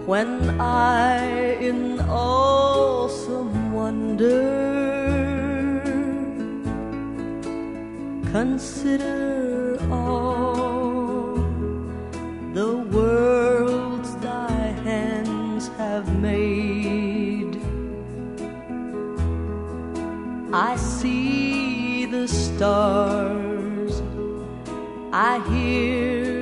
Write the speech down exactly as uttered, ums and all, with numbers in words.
When I in awesome wonder consider all the worlds thy hands have made, I see the stars, I hear